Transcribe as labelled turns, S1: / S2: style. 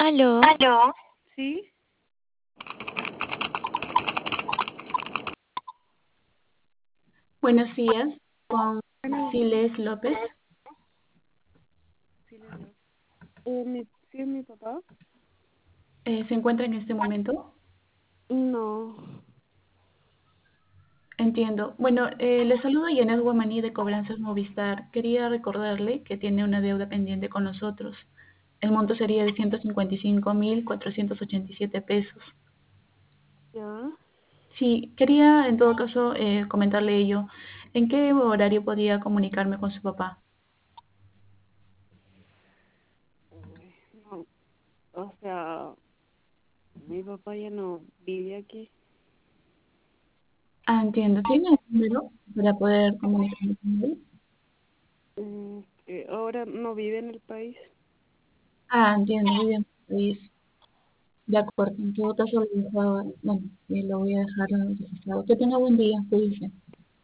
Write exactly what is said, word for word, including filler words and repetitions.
S1: Aló,
S2: ¿Aló? ¿Sí?
S3: Buenos días, con
S2: Bueno,
S3: Siles López.
S2: sí, les leo. Eh, mi, ¿Sí es mi papá?
S3: Eh, ¿se encuentra en este momento?
S2: No.
S3: Entiendo. Bueno, eh, le saludo Janet Guamaní de Cobranzas Movistar. Quería recordarle que tiene una deuda pendiente con nosotros. El monto sería de ciento cincuenta y cinco mil cuatrocientos ochenta y siete pesos.
S2: ¿Ya?
S3: Sí, quería en todo caso eh, comentarle ello. ¿En qué horario podía comunicarme con su papá?
S2: Uy, no. O sea, mi papá ya no vive aquí.
S3: Ah, entiendo. ¿Tiene un número para poder comunicarme con él?
S2: Mm, que ahora no vive en el país.
S3: Ah, entiendo, muy bien. Pues, de acuerdo, en todo caso, lo, dejo- bueno, eh, lo voy a dejar registrado. Que tenga buen día, cuídese.